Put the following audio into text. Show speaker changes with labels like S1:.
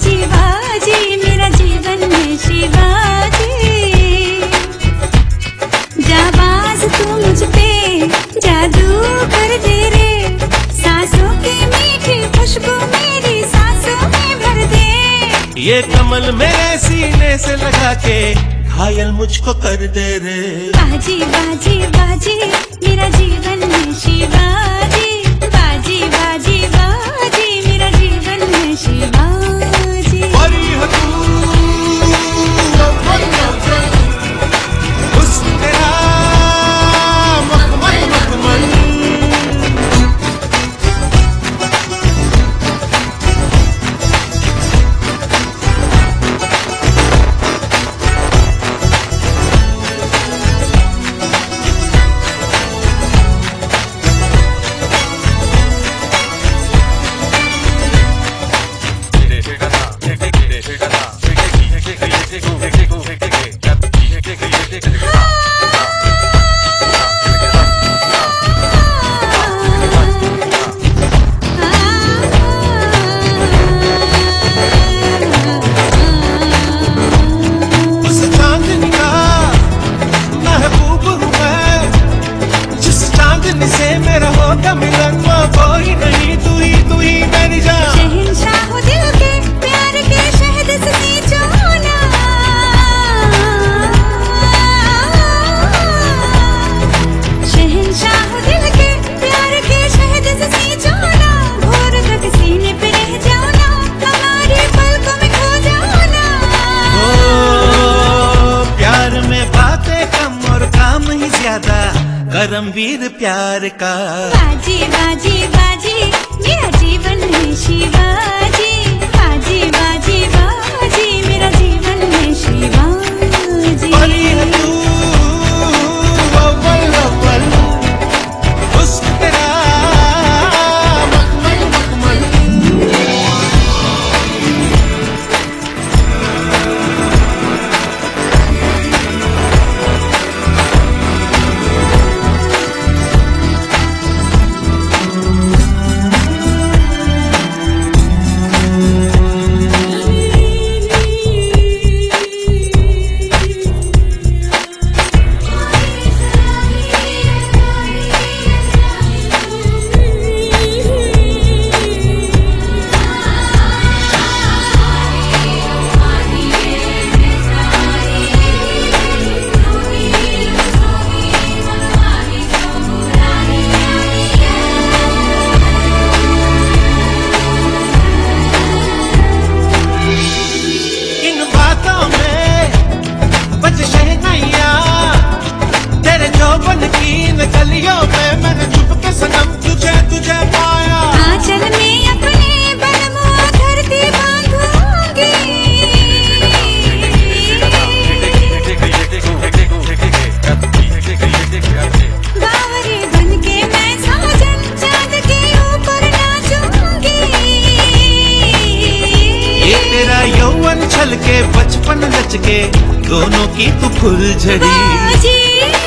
S1: बाजी बाजी मेरा जीवन है शिवाजी। जाबाज तू मुझ पे जादू कर दे रे, सांसों की मीठी खुशबू मेरी सांसों में भर दे।
S2: ये कमल मेरे सीने से लगा के घायल मुझको कर दे रे।
S1: बाजी बाजी बाजी मेरा जीवन है शिवाजी। बाजी बाजी बाजी मेरा जीवन है शिवाजी।
S2: परी हो तू, हुस्न तेरा मखमल मखमल। करमवीर प्यार का।
S1: बाजी बाजी बाजी मेरा जीवन है शिवाजी। बाजी बाजी बाजी मेरा जीवन है शिवाजी।
S2: परी है तू, अव्वल अव्वल, हुस्न तेरा मखमल मखमल। गलियों में मैंने छुप के सनम तुझे तुझे पाया।
S1: आंचल में अपने बलमुआ धरती बांधूंगी। बावरी बन के मैं साजन चांद के ऊपर नाचूंगी।
S2: ये तेरा यौवन छल के बचपन लच के दोनों की तू फुलझड़ी।